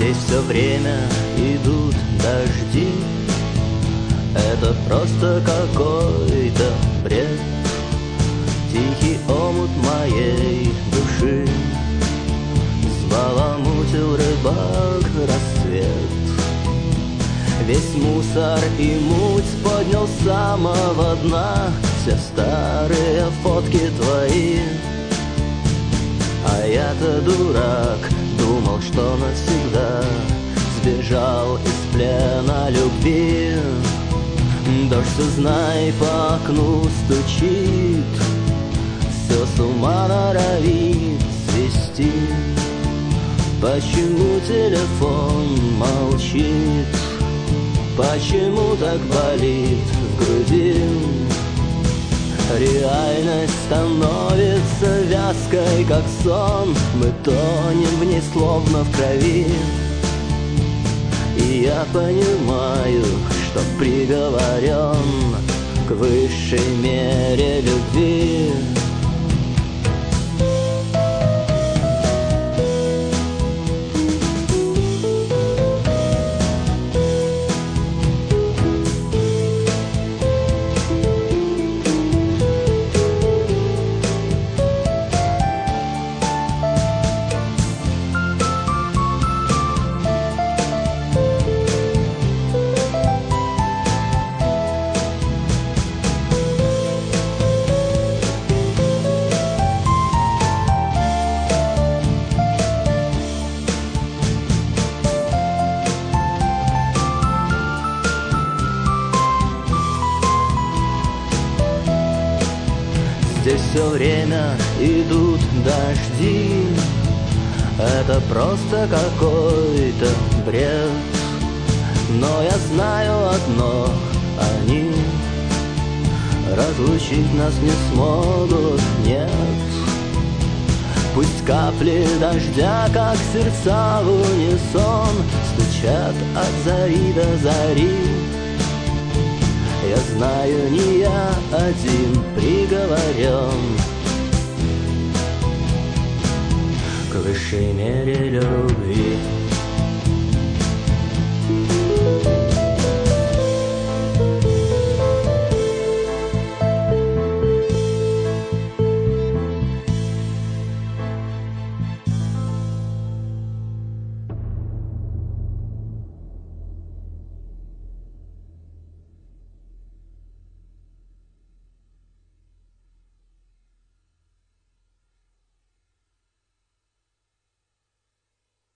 Здесь все время идут дожди. Это просто какой-то бред. Тихий омут моей души взбаламутил рыбак рассвет. Весь мусор и муть поднял с самого дна все старые фотки твои. А я-то дурак, думал, что навсегда сбежал из плена любви. Дождь, все знай, по окну стучит, все с ума норовит свести. Почему телефон молчит? Почему так болит в груди? Реальность становится вязкой, как сон. Мы тонем в ней, словно в крови. И я понимаю, что приговорен к высшей мере любви. Здесь все время идут дожди. Это просто какой-то бред. Но я знаю одно: они разлучить нас не смогут, нет. Пусть капли дождя, как сердца в унисон, стучат от зари до зари. Я знаю, не я один приговорен к высшей мере любви.